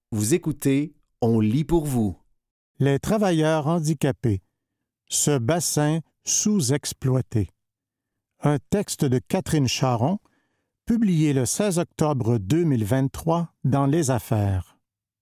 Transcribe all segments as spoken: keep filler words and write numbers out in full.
Vous écoutez, on lit pour vous. Les travailleurs handicapés. Ce bassin sous-exploité. Un texte de Catherine Charon, publié le seize octobre deux mille vingt-trois dans Les Affaires.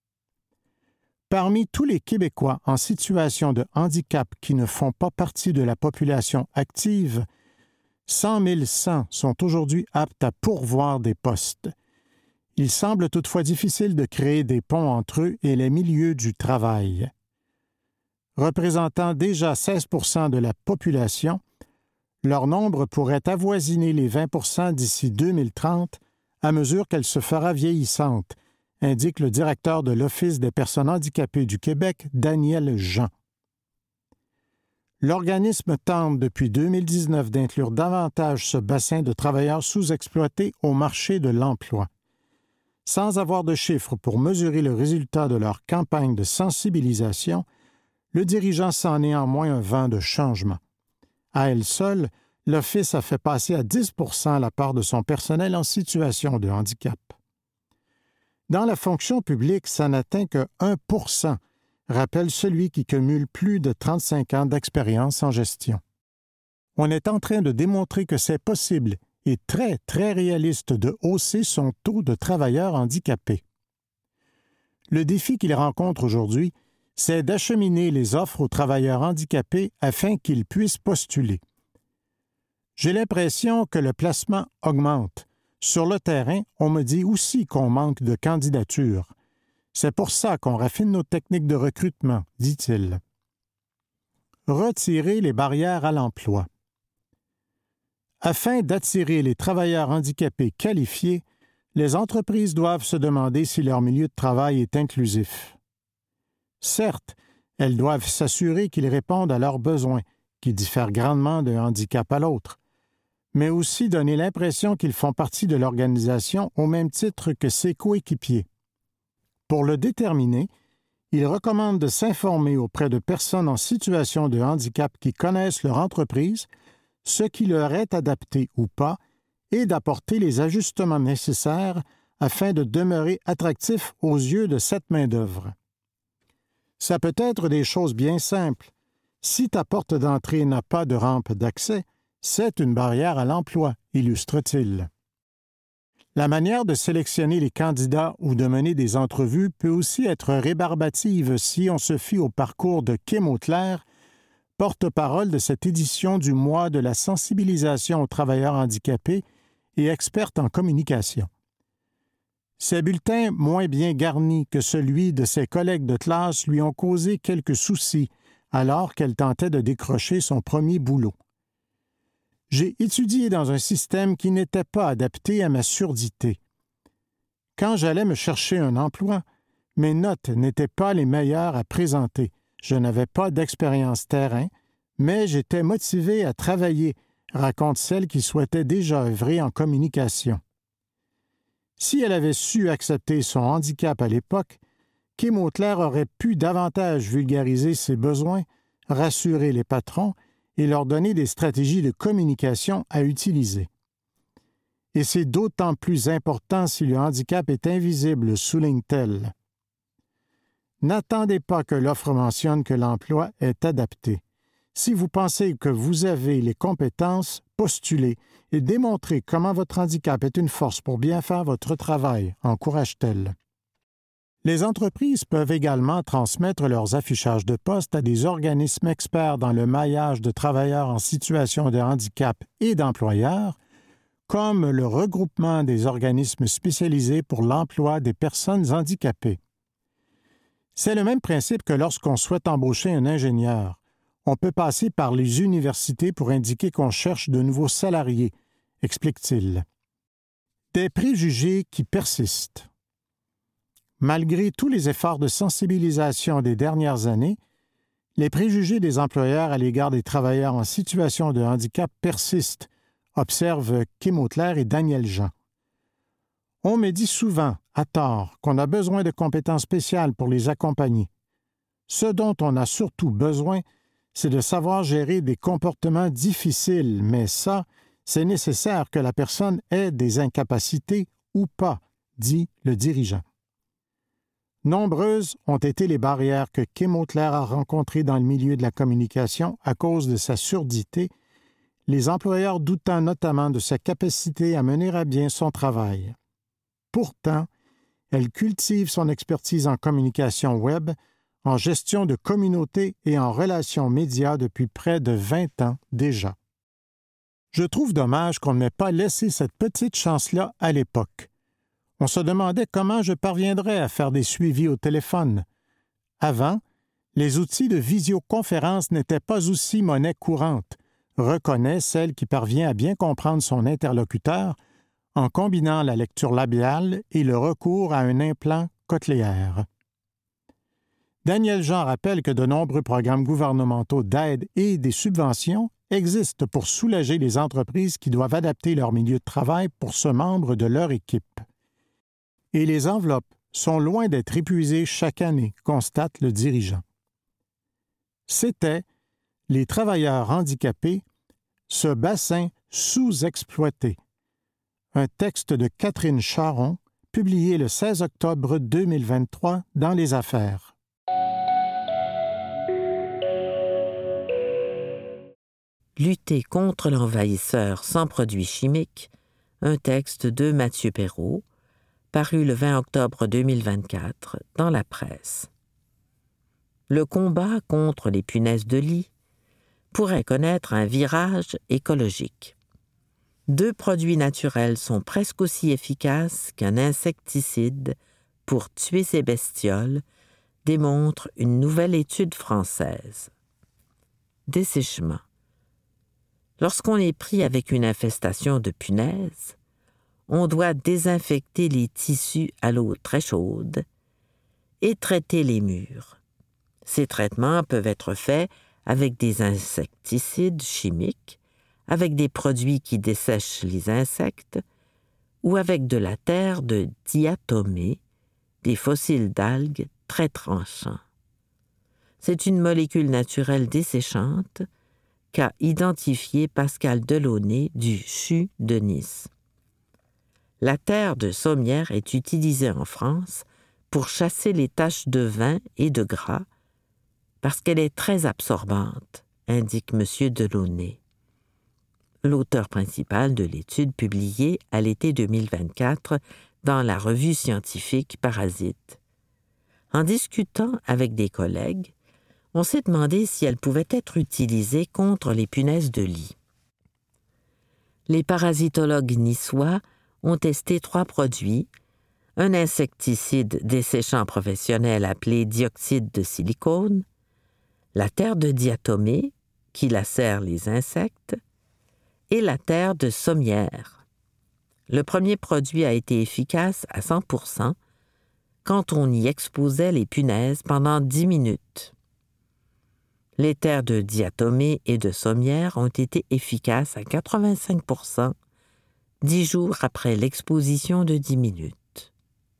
Parmi tous les Québécois en situation de handicap qui ne font pas partie de la population active, cent mille cent sont aujourd'hui aptes à pourvoir des postes. Il semble toutefois difficile de créer des ponts entre eux et les milieux du travail. Représentant déjà seize pour cent de la population, leur nombre pourrait avoisiner les vingt pour cent d'ici deux mille trente à mesure qu'elle se fera vieillissante, indique le directeur de l'Office des personnes handicapées du Québec, Daniel Jean. L'organisme tente depuis deux mille dix-neuf d'inclure davantage ce bassin de travailleurs sous-exploités au marché de l'emploi. Sans avoir de chiffres pour mesurer le résultat de leur campagne de sensibilisation, le dirigeant sent néanmoins un vent de changement. À elle seule, l'Office a fait passer à dix pour cent la part de son personnel en situation de handicap. Dans la fonction publique, ça n'atteint que un pour cent, rappelle celui qui cumule plus de trente-cinq ans d'expérience en gestion. On est en train de démontrer que c'est possible et très, très réaliste de hausser son taux de travailleurs handicapés. Le défi qu'il rencontre aujourd'hui, c'est d'acheminer les offres aux travailleurs handicapés afin qu'ils puissent postuler. J'ai l'impression que le placement augmente. Sur le terrain, on me dit aussi qu'on manque de candidatures. C'est pour ça qu'on raffine nos techniques de recrutement, dit-il. Retirer les barrières à l'emploi. Afin d'attirer les travailleurs handicapés qualifiés, les entreprises doivent se demander si leur milieu de travail est inclusif. Certes, elles doivent s'assurer qu'ils répondent à leurs besoins, qui diffèrent grandement d'un handicap à l'autre, mais aussi donner l'impression qu'ils font partie de l'organisation au même titre que ses coéquipiers. Pour le déterminer, il recommande de s'informer auprès de personnes en situation de handicap qui connaissent leur entreprise, ce qui leur est adapté ou pas, et d'apporter les ajustements nécessaires afin de demeurer attractif aux yeux de cette main-d'œuvre. Ça peut être des choses bien simples. Si ta porte d'entrée n'a pas de rampe d'accès, c'est une barrière à l'emploi, illustre-t-il. La manière de sélectionner les candidats ou de mener des entrevues peut aussi être rébarbative si on se fie au parcours de Kim Auclair, porte-parole de cette édition du mois de la sensibilisation aux travailleurs handicapés et experte en communication. Ces bulletins moins bien garnis que celui de ses collègues de classe lui ont causé quelques soucis alors qu'elle tentait de décrocher son premier boulot. J'ai étudié dans un système qui n'était pas adapté à ma surdité. Quand j'allais me chercher un emploi, mes notes n'étaient pas les meilleures à présenter. Je n'avais pas d'expérience terrain, mais j'étais motivé à travailler, raconte celle qui souhaitait déjà œuvrer en communication. Si elle avait su accepter son handicap à l'époque, Kim Auclair aurait pu davantage vulgariser ses besoins, rassurer les patrons et leur donner des stratégies de communication à utiliser. Et c'est d'autant plus important si le handicap est invisible, souligne-t-elle. N'attendez pas que l'offre mentionne que l'emploi est adapté. Si vous pensez que vous avez les compétences, postulez et démontrez comment votre handicap est une force pour bien faire votre travail, encourage-t-elle. Les entreprises peuvent également transmettre leurs affichages de poste à des organismes experts dans le maillage de travailleurs en situation de handicap et d'employeurs, comme le regroupement des organismes spécialisés pour l'emploi des personnes handicapées. C'est le même principe que lorsqu'on souhaite embaucher un ingénieur. On peut passer par les universités pour indiquer qu'on cherche de nouveaux salariés, explique-t-il. Des préjugés qui persistent. Malgré tous les efforts de sensibilisation des dernières années, les préjugés des employeurs à l'égard des travailleurs en situation de handicap persistent, observent Kim Auclair et Daniel Jean. On me dit souvent, à tort, qu'on a besoin de compétences spéciales pour les accompagner. Ce dont on a surtout besoin, c'est de savoir gérer des comportements difficiles, mais ça, c'est nécessaire que la personne ait des incapacités ou pas, dit le dirigeant. Nombreuses ont été les barrières que Kim Auclair a rencontrées dans le milieu de la communication à cause de sa surdité, les employeurs doutant notamment de sa capacité à mener à bien son travail. Pourtant, elle cultive son expertise en communication web, en gestion de communautés et en relations médias depuis près de vingt ans déjà. Je trouve dommage qu'on ne m'ait pas laissé cette petite chance-là à l'époque. On se demandait comment je parviendrais à faire des suivis au téléphone. Avant, les outils de visioconférence n'étaient pas aussi monnaie courante, reconnaît celle qui parvient à bien comprendre son interlocuteur en combinant la lecture labiale et le recours à un implant cochléaire. Daniel Jean rappelle que de nombreux programmes gouvernementaux d'aide et des subventions existent pour soulager les entreprises qui doivent adapter leur milieu de travail pour ce membre de leur équipe. Et les enveloppes sont loin d'être épuisées chaque année, constate le dirigeant. C'était les travailleurs handicapés, ce bassin sous-exploité. Un texte de Catherine Charon, publié le seize octobre deux mille vingt-trois dans Les Affaires. Lutter contre l'envahisseur sans produits chimiques, un texte de Mathieu Perrault, paru le vingt octobre deux mille vingt-quatre dans la presse. Le combat contre les punaises de lit pourrait connaître un virage écologique. Deux produits naturels sont presque aussi efficaces qu'un insecticide pour tuer ces bestioles, démontre une nouvelle étude française. Dessèchement. Lorsqu'on est pris avec une infestation de punaises, on doit désinfecter les tissus à l'eau très chaude et traiter les murs. Ces traitements peuvent être faits avec des insecticides chimiques, avec des produits qui dessèchent les insectes ou avec de la terre de diatomée, des fossiles d'algues très tranchants. C'est une molécule naturelle desséchante qu'a identifiée Pascal Delaunay du C H U de Nice. La terre de sommière est utilisée en France pour chasser les taches de vin et de gras parce qu'elle est très absorbante, indique M. Delaunay, l'auteur principal de l'étude publiée à l'été deux mille vingt-quatre dans la revue scientifique Parasite. En discutant avec des collègues, on s'est demandé si elle pouvait être utilisée contre les punaises de lit. Les parasitologues niçois ont testé trois produits, un insecticide desséchant professionnel appelé dioxyde de silicone, la terre de diatomée, qui lacère les insectes, et la terre de sommière. Le premier produit a été efficace à cent pour cent quand on y exposait les punaises pendant dix minutes. Les terres de diatomée et de sommière ont été efficaces à quatre-vingt-cinq pour cent dix jours après l'exposition de dix minutes.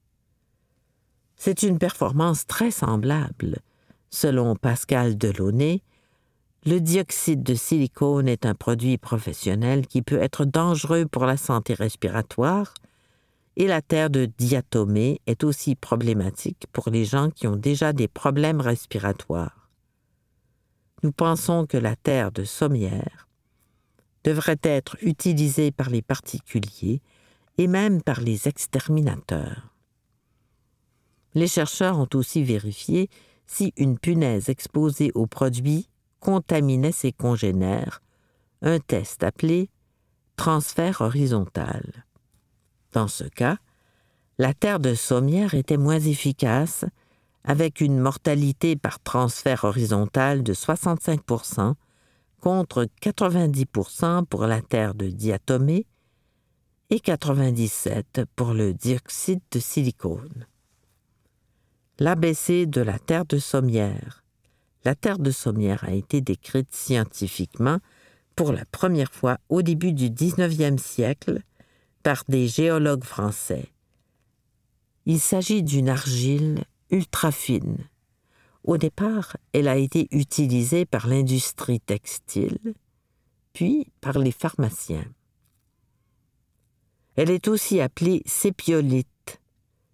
C'est une performance très semblable. Selon Pascal Delaunay, le dioxyde de silicone est un produit professionnel qui peut être dangereux pour la santé respiratoire et la terre de diatomée est aussi problématique pour les gens qui ont déjà des problèmes respiratoires. Nous pensons que la terre de sommière devrait être utilisée par les particuliers et même par les exterminateurs. Les chercheurs ont aussi vérifié si une punaise exposée au produit contaminait ses congénères, un test appelé transfert horizontal. Dans ce cas, la terre de sommière était moins efficace, avec une mortalité par transfert horizontal de soixante-cinq pour cent contre quatre-vingt-dix pour cent pour la terre de diatomée et quatre-vingt-dix-sept pour cent pour le dioxyde de silicone. L'A B C de la terre de sommière. La terre de sommière a été décrite scientifiquement pour la première fois au début du dix-neuvième siècle par des géologues français. Il s'agit d'une argile ultra fine. Au départ, elle a été utilisée par l'industrie textile, puis par les pharmaciens. Elle est aussi appelée sépiolite.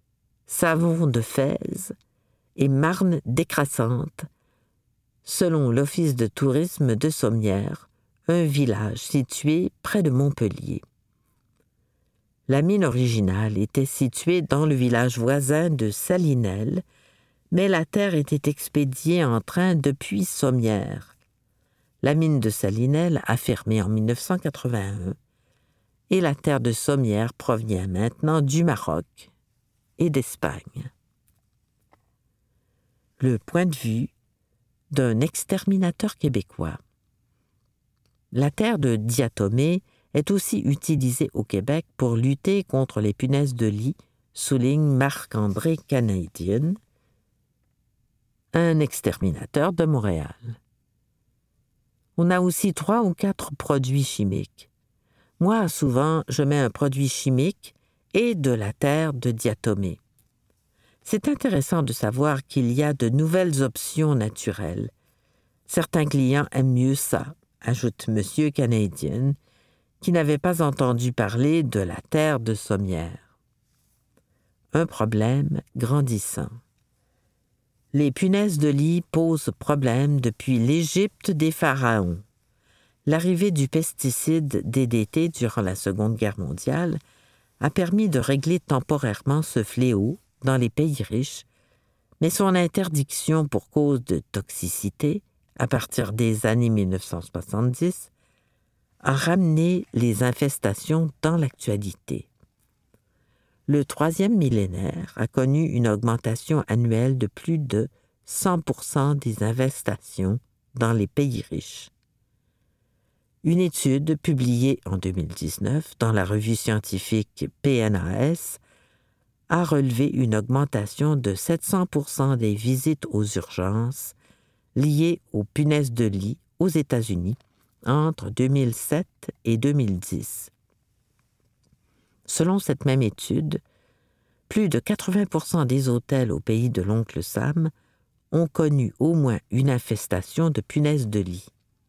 savon de Fès et marne décrassante, selon l'Office de tourisme de Sommières, un village situé près de Montpellier. La mine originale était située dans le village voisin de Salinelles, mais la terre était expédiée en train depuis Sommières. La mine de Salinelles a fermé en mille neuf cent quatre-vingt-un et la terre de Sommières provient maintenant du Maroc et d'Espagne. Le point de vue d'un exterminateur québécois. La terre de diatomée est aussi utilisée au Québec pour lutter contre les punaises de lit, souligne Marc-André Canadian, un exterminateur de Montréal. On a aussi trois ou quatre produits chimiques. Moi, souvent, je mets un produit chimique et de la terre de diatomée. C'est intéressant de savoir qu'il y a de nouvelles options naturelles. Certains clients aiment mieux ça, ajoute M. Canadian, qui n'avait pas entendu parler de la terre de Sommières. Un problème grandissant. Les punaises de lit posent problème depuis l'Égypte des pharaons. L'arrivée du pesticide D D T durant la Seconde Guerre mondiale a permis de régler temporairement ce fléau dans les pays riches, mais son interdiction pour cause de toxicité, à partir des années mille neuf cent soixante-dix, a ramené les infestations dans l'actualité. Le troisième millénaire a connu une augmentation annuelle de plus de cent pour cent des infestations dans les pays riches. Une étude publiée en deux mille dix-neuf dans la revue scientifique P N A S a relevé une augmentation de sept cents pour cent des visites aux urgences liées aux punaises de lit aux États-Unis entre deux mille sept et deux mille dix. Selon cette même étude, plus de quatre-vingts pour cent des hôtels au pays de l'oncle Sam ont connu au moins une infestation de punaises de lit.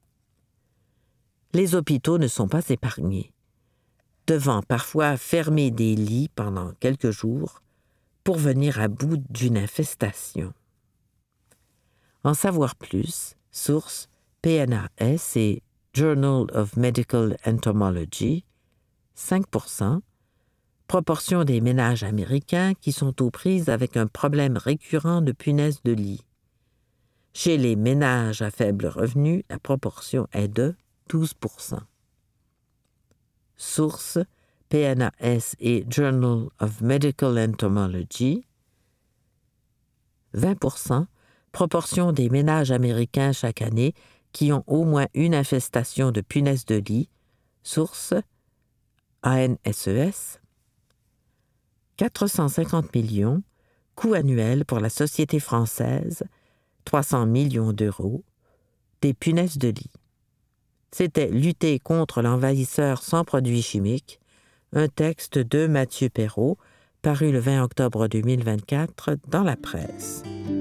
Les hôpitaux ne sont pas épargnés, devant parfois fermer des lits pendant quelques jours pour venir à bout d'une infestation. En savoir plus, source P N A S et Journal of Medical Entomology, cinq pour cent, proportion des ménages américains qui sont aux prises avec un problème récurrent de punaises de lit. Chez les ménages à faible revenu, la proportion est de douze pour cent. Source P N A S et Journal of Medical Entomology, vingt pour cent, proportion des ménages américains chaque année qui ont au moins une infestation de punaises de lit. Source A N S E S, quatre cent cinquante millions, coût annuel pour la société française, trois cents millions d'euros, des punaises de lit. C'était « Lutter contre l'envahisseur sans produits chimiques », un texte de Mathieu Perrault, paru le vingt octobre deux mille vingt-quatre dans la presse.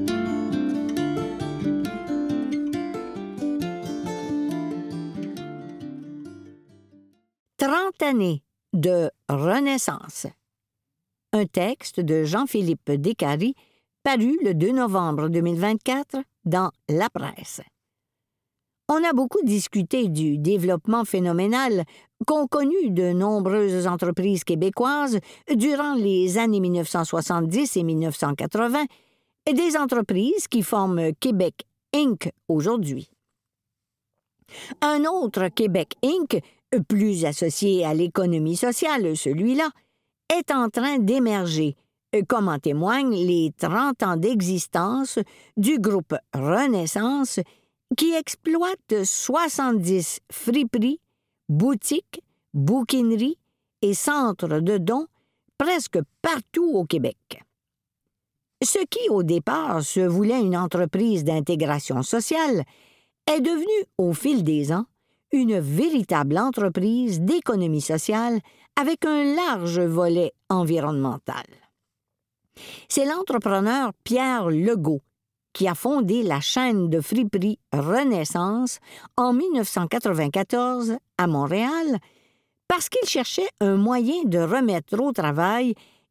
Trente années de Renaissance. Un texte de Jean-Philippe Descaries, paru le deux novembre deux mille vingt-quatre dans La Presse. On a beaucoup discuté du développement phénoménal qu'ont connu de nombreuses entreprises québécoises durant les années mille neuf cent soixante-dix et mille neuf cent quatre-vingts, et des entreprises qui forment Québec Incorporé aujourd'hui. Un autre Québec Incorporé, plus associé à l'économie sociale, celui-là, est en train d'émerger, comme en témoignent les trente ans d'existence du groupe Renaissance qui exploite soixante-dix friperies, boutiques, bouquineries et centres de dons presque partout au Québec. Ce qui, au départ, se voulait une entreprise d'intégration sociale, est devenu, au fil des ans, une véritable entreprise d'économie sociale avec un large volet environnemental. C'est l'entrepreneur Pierre Legault qui a fondé la chaîne de friperie Renaissance en mille neuf cent quatre-vingt-quatorze à Montréal parce qu'il cherchait un moyen de remettre au travail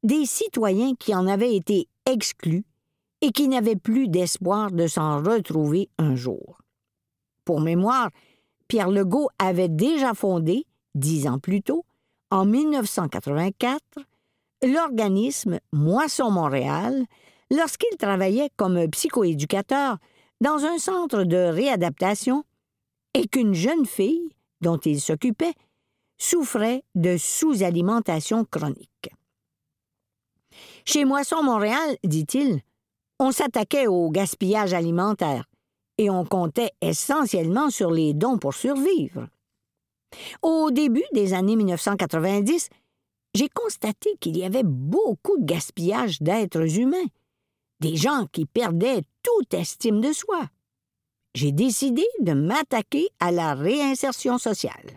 des citoyens qui en avaient été exclus et qui n'avaient plus d'espoir de s'en retrouver un jour. Pour mémoire, Pierre Legault avait déjà fondé, dix ans plus tôt, en mille neuf cent quatre-vingt-quatre, l'organisme Moisson Montréal lorsqu'il travaillait comme psychoéducateur dans un centre de réadaptation et qu'une jeune fille, dont il s'occupait, souffrait de sous-alimentation chronique. Chez Moisson Montréal, dit-il, on s'attaquait au gaspillage alimentaire et on comptait essentiellement sur les dons pour survivre. Au début des années mille neuf cent quatre-vingt-dix, j'ai constaté qu'il y avait beaucoup de gaspillage d'êtres humains, des gens qui perdaient toute estime de soi. J'ai décidé de m'attaquer à la réinsertion sociale.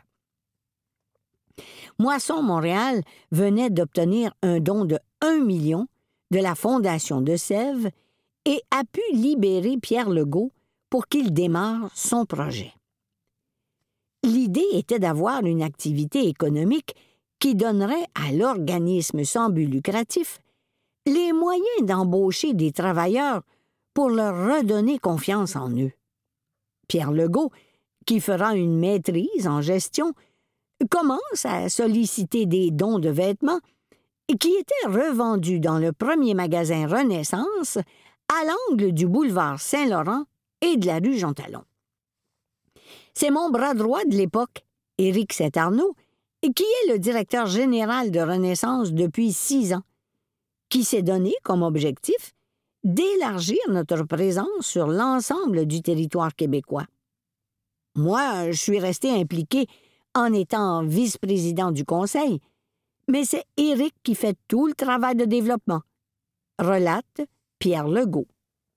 Moisson Montréal venait d'obtenir un don de un million de la Fondation de Sèvres et a pu libérer Pierre Legault pour qu'il démarre son projet. L'idée était d'avoir une activité économique qui donnerait à l'organisme sans but lucratif les moyens d'embaucher des travailleurs pour leur redonner confiance en eux. Pierre Legault, qui fera une maîtrise en gestion, commence à solliciter des dons de vêtements qui étaient revendus dans le premier magasin Renaissance à l'angle du boulevard Saint-Laurent et de la rue Jean-Talon. C'est mon bras droit de l'époque, Éric Saint-Arnaud, qui est le directeur général de Renaissance depuis six ans, qui s'est donné comme objectif d'élargir notre présence sur l'ensemble du territoire québécois. Moi, je suis resté impliqué en étant vice-président du conseil, mais c'est Éric qui fait tout le travail de développement, relate Pierre Legault.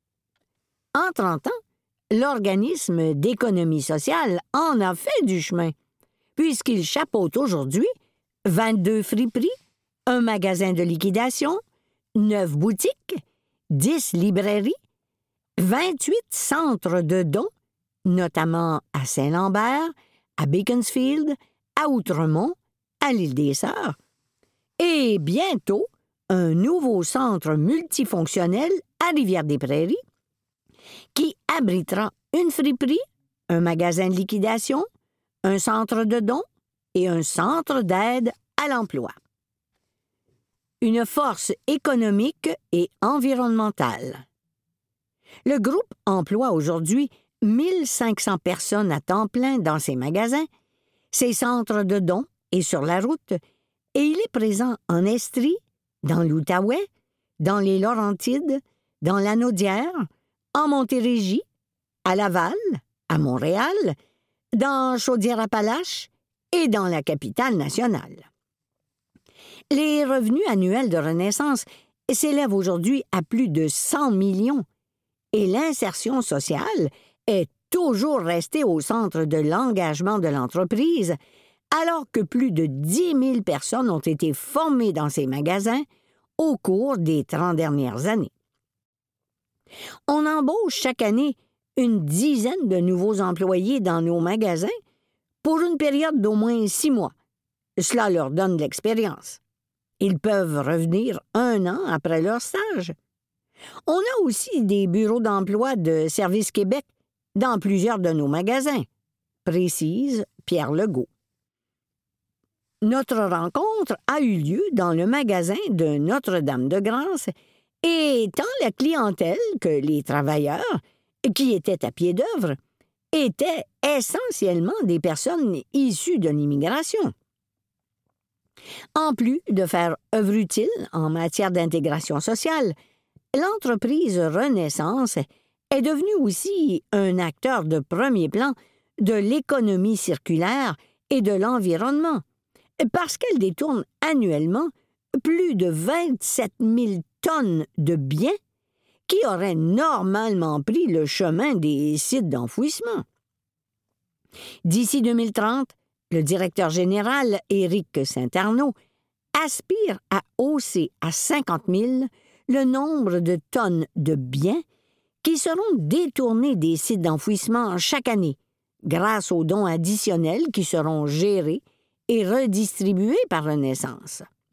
En trente ans, l'organisme d'économie sociale en a fait du chemin, puisqu'il chapeaute aujourd'hui vingt-deux friperies, un magasin de liquidation, neuf boutiques, dix librairies, vingt-huit centres de dons, notamment à Saint-Lambert, à Beaconsfield, à Outremont, à l'île des Sœurs, et bientôt un nouveau centre multifonctionnel à Rivière-des-Prairies qui abritera une friperie, un magasin de liquidation, un centre de dons et un centre d'aide à l'emploi. Une force économique et environnementale. Le groupe emploie aujourd'hui mille cinq cents personnes à temps plein dans ses magasins, ses centres de dons et sur la route, et il est présent en Estrie, dans l'Outaouais, dans les Laurentides, dans la Naudière, en Montérégie, à Laval, à Montréal, dans Chaudière-Appalaches et dans la capitale nationale. Les revenus annuels de Renaissance s'élèvent aujourd'hui à plus de cent millions et l'insertion sociale est toujours restée au centre de l'engagement de l'entreprise, alors que plus de dix mille personnes ont été formées dans ces magasins au cours des trente dernières années. On embauche chaque année une dizaine de nouveaux employés dans nos magasins pour une période d'au moins six mois. Cela leur donne de l'expérience. Ils peuvent revenir un an après leur stage. On a aussi des bureaux d'emploi de Service Québec dans plusieurs de nos magasins, précise Pierre Legault. Notre rencontre a eu lieu dans le magasin de Notre-Dame-de-Grâce et tant la clientèle que les travailleurs, qui étaient à pied d'œuvre, étaient essentiellement des personnes issues de l'immigration. En plus de faire œuvre utile en matière d'intégration sociale, l'entreprise Renaissance est devenue aussi un acteur de premier plan de l'économie circulaire et de l'environnement, parce qu'elle détourne annuellement plus de vingt-sept mille tonnes de biens qui auraient normalement pris le chemin des sites d'enfouissement. D'ici deux mille trente, le directeur général Éric Saint-Arnaud aspire à hausser à cinquante mille le nombre de tonnes de biens qui seront détournés des sites d'enfouissement chaque année, grâce aux dons additionnels qui seront gérés et redistribués par Renaissance.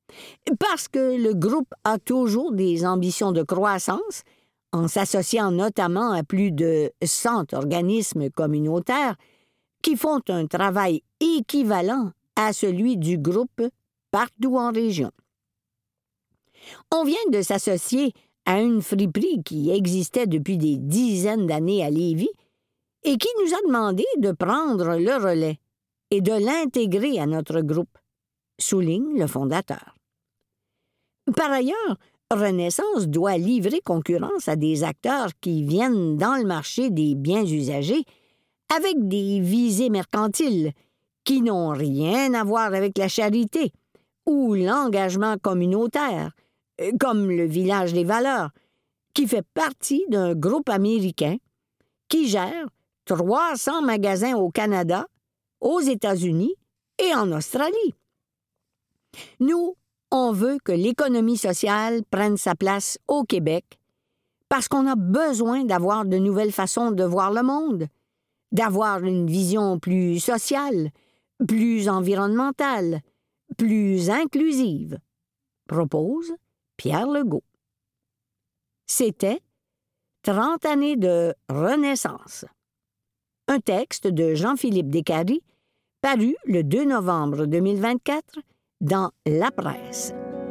Parce que le groupe a toujours des ambitions de croissance, en s'associant notamment à plus de cent organismes communautaires qui font un travail équivalent à celui du groupe partout en région. On vient de s'associer à une friperie qui existait depuis des dizaines d'années à Lévis et qui nous a demandé de prendre le relais et de l'intégrer à notre groupe, souligne le fondateur. Par ailleurs, Renaissance doit livrer concurrence à des acteurs qui viennent dans le marché des biens usagers avec des visées mercantiles qui n'ont rien à voir avec la charité ou l'engagement communautaire, comme le Village des valeurs, qui fait partie d'un groupe américain qui gère trois cents magasins au Canada, aux États-Unis et en Australie. Nous, on veut que l'économie sociale prenne sa place au Québec parce qu'on a besoin d'avoir de nouvelles façons de voir le monde, d'avoir une vision plus sociale, plus environnementale, plus inclusive, propose Pierre Legault. C'était trente années de Renaissance. Un texte de Jean-Philippe Descaries, paru le deux novembre deux mille vingt-quatre dans La Presse.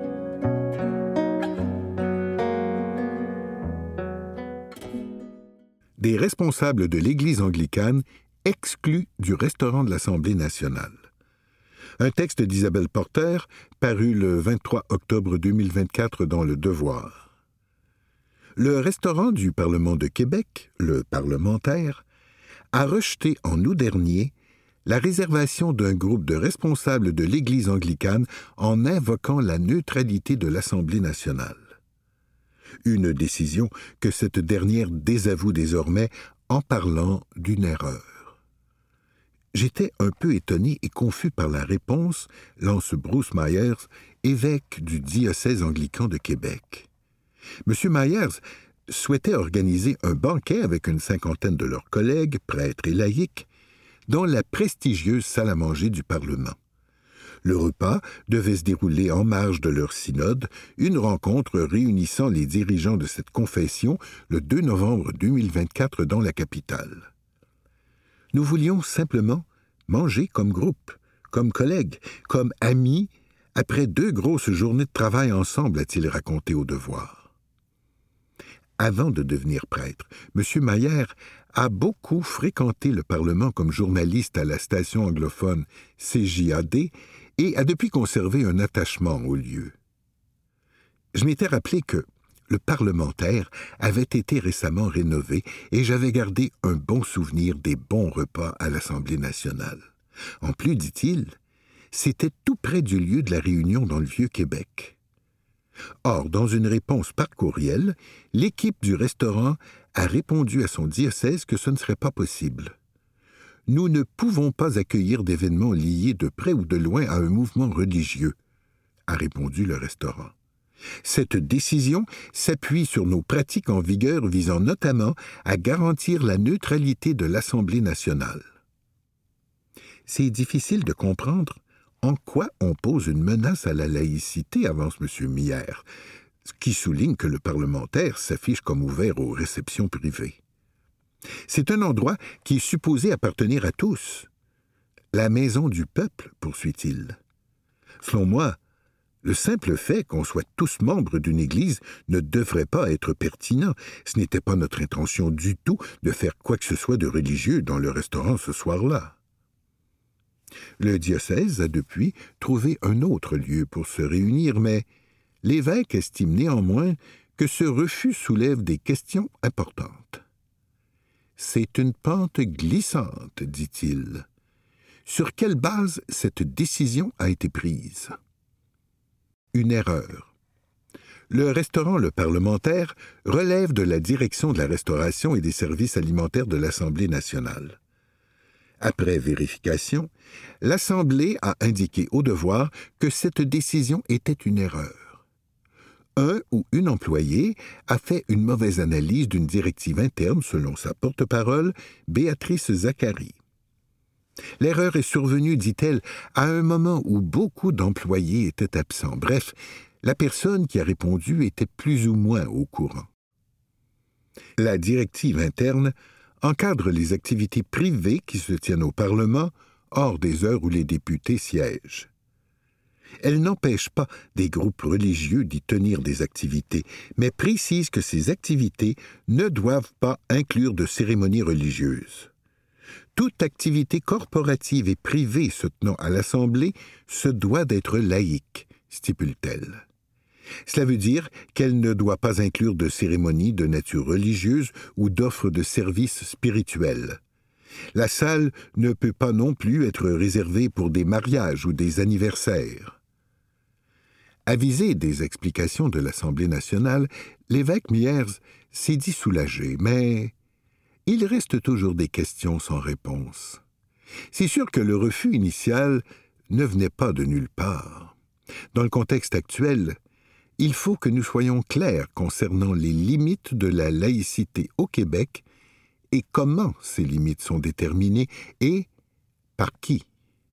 Des responsables de l'Église anglicane exclus du restaurant de l'Assemblée nationale. Un texte d'Isabelle Porter, paru le vingt-trois octobre deux mille vingt-quatre dans Le Devoir. Le restaurant du Parlement de Québec, le parlementaire, a rejeté en août dernier la réservation d'un groupe de responsables de l'Église anglicane en invoquant la neutralité de l'Assemblée nationale. Une décision que cette dernière désavoue désormais en parlant d'une erreur. J'étais un peu étonné et confus par la réponse, lance Bruce Myers, évêque du diocèse anglican de Québec. M. Myers souhaitait organiser un banquet avec une cinquantaine de leurs collègues, prêtres et laïcs, dans la prestigieuse salle à manger du Parlement. Le repas devait se dérouler en marge de leur synode, une rencontre réunissant les dirigeants de cette confession le deux novembre deux mille vingt-quatre dans la capitale. Nous voulions simplement manger comme groupe, comme collègues, comme amis, après deux grosses journées de travail ensemble, a-t-il raconté au Devoir. Avant de devenir prêtre, M. Mayer a beaucoup fréquenté le Parlement comme journaliste à la station anglophone C J A D et a depuis conservé un attachement au lieu. Je m'étais rappelé que le parlementaire avait été récemment rénové et j'avais gardé un bon souvenir des bons repas à l'Assemblée nationale. En plus, dit-il, c'était tout près du lieu de la réunion dans le Vieux-Québec. Or, dans une réponse par courriel, l'équipe du restaurant a répondu à son diocèse que ce ne serait pas possible. Nous ne pouvons pas accueillir d'événements liés de près ou de loin à un mouvement religieux, a répondu le restaurant. Cette décision s'appuie sur nos pratiques en vigueur visant notamment à garantir la neutralité de l'Assemblée nationale. C'est difficile de comprendre en quoi on pose une menace à la laïcité, avance M. Mier, ce qui souligne que le parlementaire s'affiche comme ouvert aux réceptions privées. C'est un endroit qui est supposé appartenir à tous. La maison du peuple, poursuit-il. Selon moi, le simple fait qu'on soit tous membres d'une église ne devrait pas être pertinent. Ce n'était pas notre intention du tout de faire quoi que ce soit de religieux dans le restaurant ce soir-là. Le diocèse a depuis trouvé un autre lieu pour se réunir, mais l'évêque estime néanmoins que ce refus soulève des questions importantes. C'est une pente glissante, dit-il. Sur quelle base cette décision a été prise? Une erreur. Le restaurant Le Parlementaire relève de la direction de la restauration et des services alimentaires de l'Assemblée nationale. Après vérification, l'Assemblée a indiqué au Devoir que cette décision était une erreur. Un ou une employée a fait une mauvaise analyse d'une directive interne selon sa porte-parole, Béatrice Zacharie. L'erreur est survenue, dit-elle, à un moment où beaucoup d'employés étaient absents. Bref, la personne qui a répondu était plus ou moins au courant. La directive interne encadre les activités privées qui se tiennent au Parlement hors des heures où les députés siègent. Elle n'empêche pas des groupes religieux d'y tenir des activités, mais précise que ces activités ne doivent pas inclure de cérémonies religieuses. Toute activité corporative et privée se tenant à l'Assemblée se doit d'être laïque, stipule-t-elle. Cela veut dire qu'elle ne doit pas inclure de cérémonies de nature religieuse ou d'offres de services spirituels. La salle ne peut pas non plus être réservée pour des mariages ou des anniversaires. Avisé des explications de l'Assemblée nationale, l'évêque Myers s'est dit soulagé, mais il reste toujours des questions sans réponse. C'est sûr que le refus initial ne venait pas de nulle part. Dans le contexte actuel, il faut que nous soyons clairs concernant les limites de la laïcité au Québec et comment ces limites sont déterminées et par qui.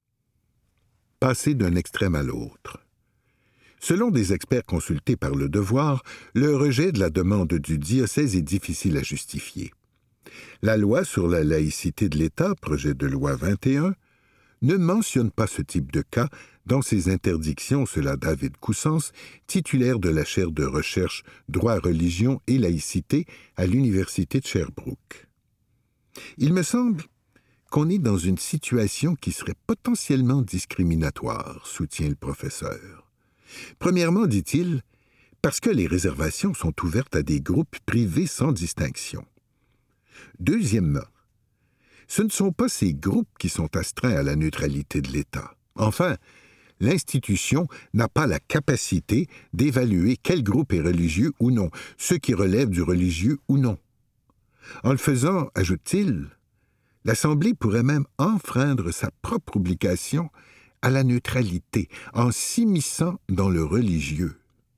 Passer d'un extrême à l'autre. Selon des experts consultés par Le Devoir, le rejet de la demande du diocèse est difficile à justifier. La loi sur la laïcité de l'État, projet de loi vingt et un, ne mentionne pas ce type de cas dans ses interdictions, selon David Coussens, titulaire de la chaire de recherche Droit, religion et laïcité à l'Université de Sherbrooke. Il me semble qu'on est dans une situation qui serait potentiellement discriminatoire, soutient le professeur. Premièrement, dit-il, parce que les réservations sont ouvertes à des groupes privés sans distinction. Deuxièmement, ce ne sont pas ces groupes qui sont astreints à la neutralité de l'État. Enfin, l'institution n'a pas la capacité d'évaluer quel groupe est religieux ou non, ce qui relève du religieux ou non. En le faisant, ajoute-t-il, l'Assemblée pourrait même enfreindre sa propre obligation à la neutralité en s'immisçant dans le religieux.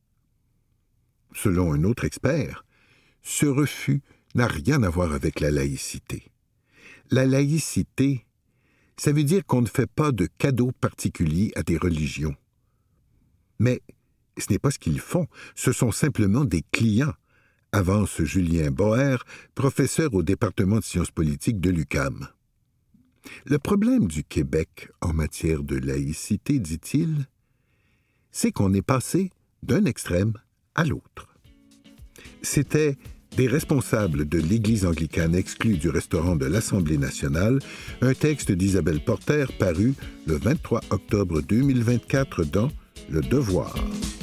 Selon un autre expert, ce refus n'a rien à voir avec la laïcité. La laïcité, ça veut dire qu'on ne fait pas de cadeaux particuliers à des religions. Mais ce n'est pas ce qu'ils font, ce sont simplement des clients, avance Julien Boer, professeur au département de sciences politiques de l'U Q A M. Le problème du Québec en matière de laïcité, dit-il, c'est qu'on est passé d'un extrême à l'autre. C'était des responsables de l'Église anglicane exclus du restaurant de l'Assemblée nationale, un texte d'Isabelle Porter paru le vingt-trois octobre deux mille vingt-quatre dans Le Devoir.